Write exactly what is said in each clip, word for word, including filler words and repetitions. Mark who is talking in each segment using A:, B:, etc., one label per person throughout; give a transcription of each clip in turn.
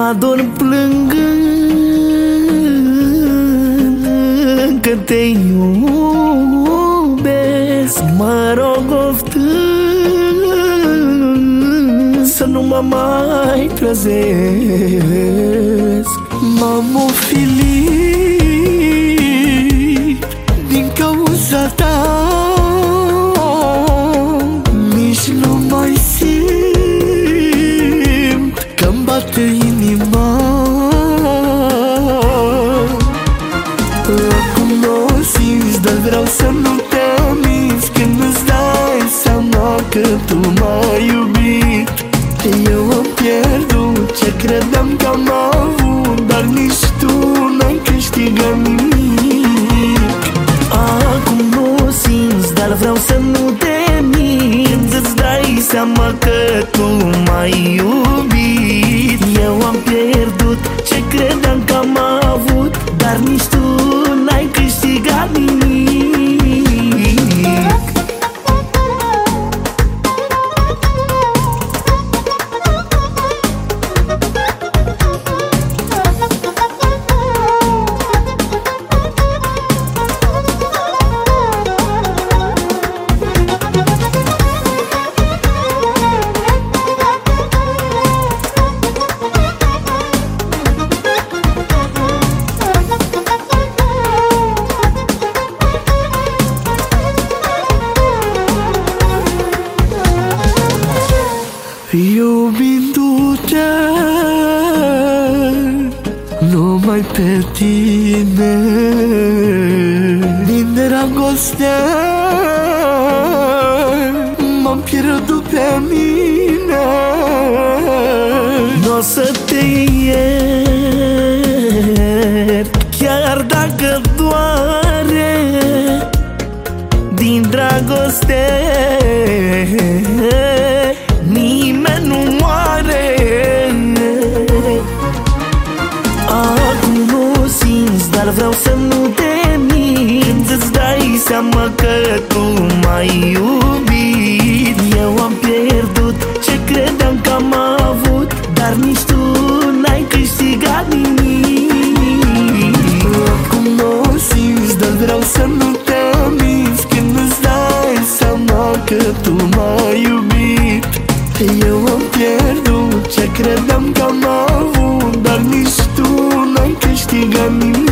A: adorm plângând că te iubesc. Mă rog oftând să nu mă mai trezesc. M-am ofilit din cauza ta, nici nu mai simt că-mi bate inima. Acum n-o simți, dar vreau să nu te aminți când îți dai seama că tu m-ai iubit. Eu am pierdut ce credeam că am avut, dar nici tu n-ai câștigat nimic. Acum nu simți, dar vreau să nu te minți, îți dai seama că tu m-ai iubit. Eu am pierdut ce credeam că am avut, dar nici tu n-ai câștigat nimic. Iubindu-te numai pe tine, din dragoste m-am pierdut pe mine. N-o să te iert, chiar dacă doare, din dragoste nimeni nu moare. Acum nu simți, dar vreau să nu te minți, îți dai seama că tu m-ai iubit. Eu am pierdut ce credeam că am avut, dar nici tu n-ai câștigat nimic. Acum nu simți, dar vreau să nu te minți când îți dai seama că tu m-ai iubit. Eu am pierdut ce credeam că am avut, dar nici tu n-ai câștigat nimic.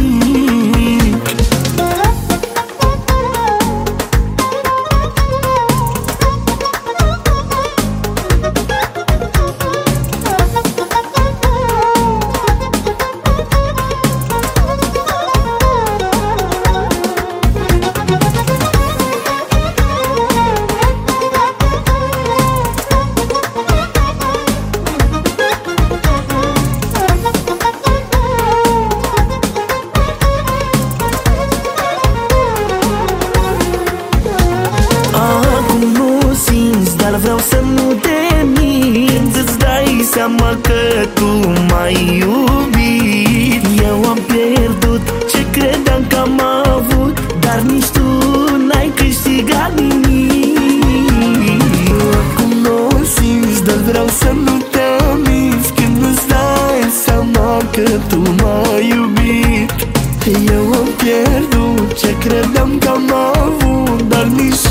A: Dar vreau să nu te minți, îți dai seama că tu m-ai iubit. Eu am pierdut ce credeam că am avut, dar nici tu n-ai câștigat nimic. Acum nu simți, dar vreau să nu te minți când îți dai seama că tu m-ai iubit. Eu am pierdut ce credeam că am avut, dar nici